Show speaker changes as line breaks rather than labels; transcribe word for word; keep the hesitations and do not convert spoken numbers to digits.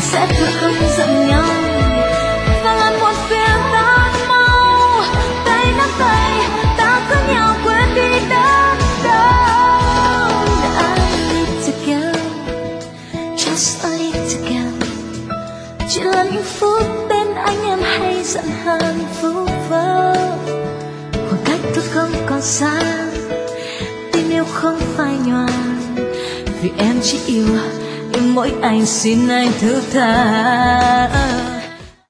sẽ thật không giận nhau và làm một việc tan mau. Tay nắm tay ta có nhau quên đi đớn đau. I need to go, just a little go. Chỉ là những phút bên anh em hay giận hờn vu vơ. Khoảng cách thôi không còn xa, tình yêu không phai nhòa. Vì em chỉ yêu, yêu mỗi anh, xin anh thứ tha.